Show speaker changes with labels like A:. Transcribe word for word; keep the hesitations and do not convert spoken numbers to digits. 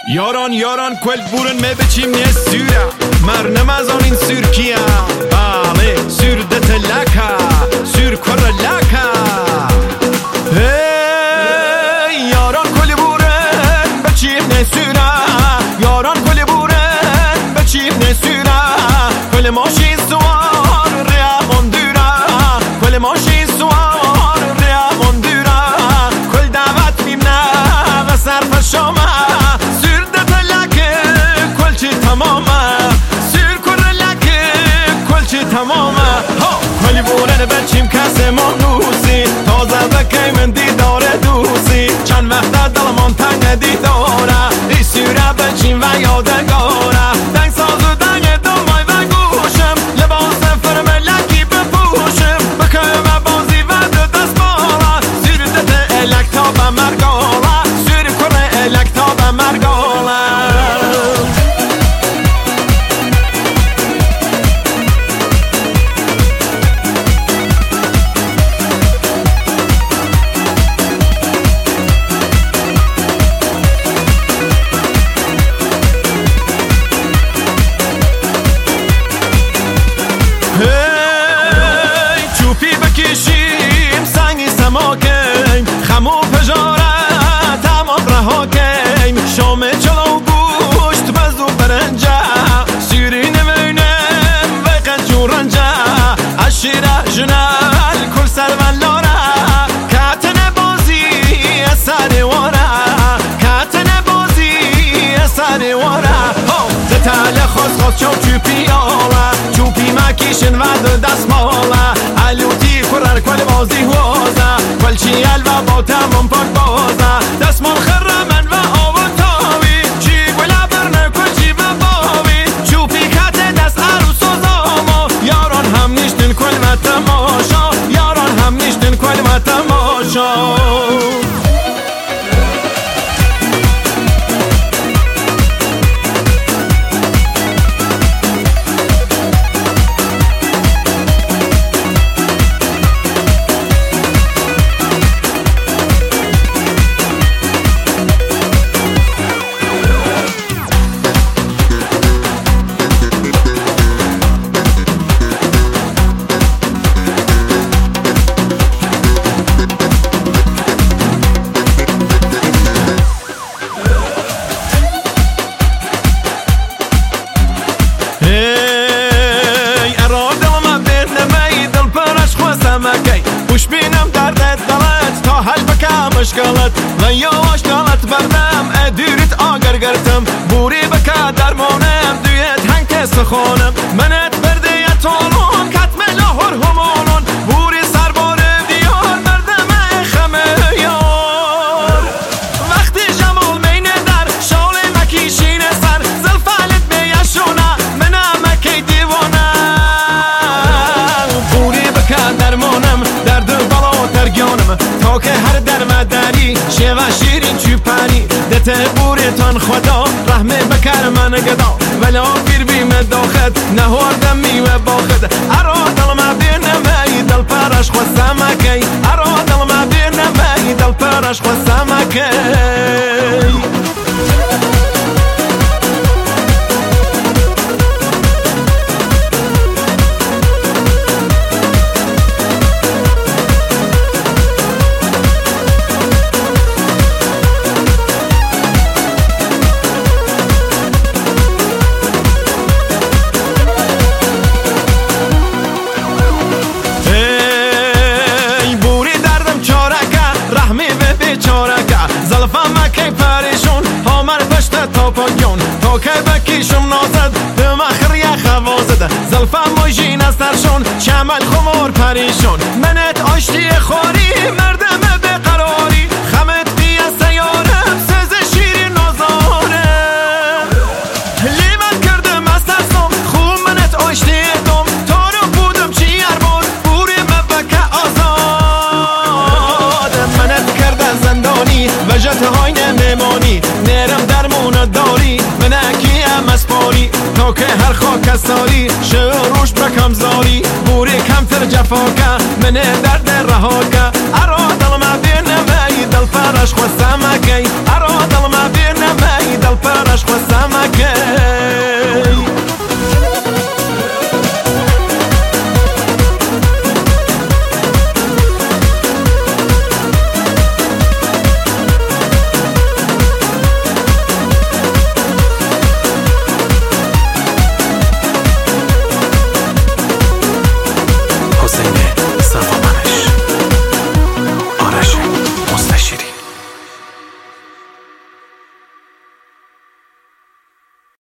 A: Yaran yaran quel burun me biçim ne süra Mer nemazan in sürkiya Bale sür de telaka Sür koralaka Hey yaran quel burun biçim ne süra Yaran quel burun biçim ne süra Quel moshi suar rea mondura Quel moshi suar rea mondura Quel davat mimna ve sarf shoma تمامه ولی بورن بچیم کسی منوسی تازه بکی من دیداره دوسی چند وقت دلمان تنگ دیداره ای سیره بچیم و یادگاره دنگ ساز و دنگ دمای و گوشم لباس فرملکی بپوشم بکم و بازی و دو دست بالا سیر دت الک تا به مرگاله سیر کره الک تا به مرگاله کشیم سنگی سماکیم خمو پجاره تمام رها کیم شام چلو گوشت بزو برنجه سیری نمینم و قنجو رنجه عشیره جنال کل سرون لاره کتن بازی اثر واره کتن بازی اثر واره زتال خواست خواست چو چوپی آله چوپی مکیشن و دست ماله علوتی کرر کل بازی هوزه کل چی الوا با تمام پاک بازه دست مال خره من و آب و تاوی چی گلا برنه کل چی و باوی چوپی کت دست عروس و زاما یاران هم نیشتن کل و تماشا یاران هم نیشتن کل و تماشا خوش بینم دردت دلت تا حل بکم اشکالت و یواش دلت بردم ادیرت آگر گرتم بوری بکا درمانم دویت هنگ کس خونم منت برده یتانون کتم لاهور همانون بوری سربار دیار بردم خمه یار وقتی جمال مینه در شال مکیشین سر زلفالت بیشونه منم مکی دیوانه بوری بکا درمانم تا که هر درمداری شیوه شیرین چوپانی دت بوریتان خدا رحمه بکر من گدا ولا پیر بیم داخد نهاردم میوه باخد ارا دل ما بیر نمی دل پرش خوستم اکی ارا دل ما بیر نمی دل پرش خوستم اکی تا که بکیشم نازد به مخری خوازد زلفم مجین از ترشون چمل خمار پریشون منت آشتی خواری مردم به قراری خمت بی از سیارم سز شیری نازاره لیمت کردم از ترسم خوب منت آشتی دم تا رو بودم چی اربار بوری مبکه آزاد منت کرده زندانی و جت های نمیمانی نرم درمون داری منکی هم اسپاری تا که هر خاک استاری شروش بکم زاری بوری کمتر جفا که منه درد رها که ارا دل ما بینه وی دل پرش خواستم اکی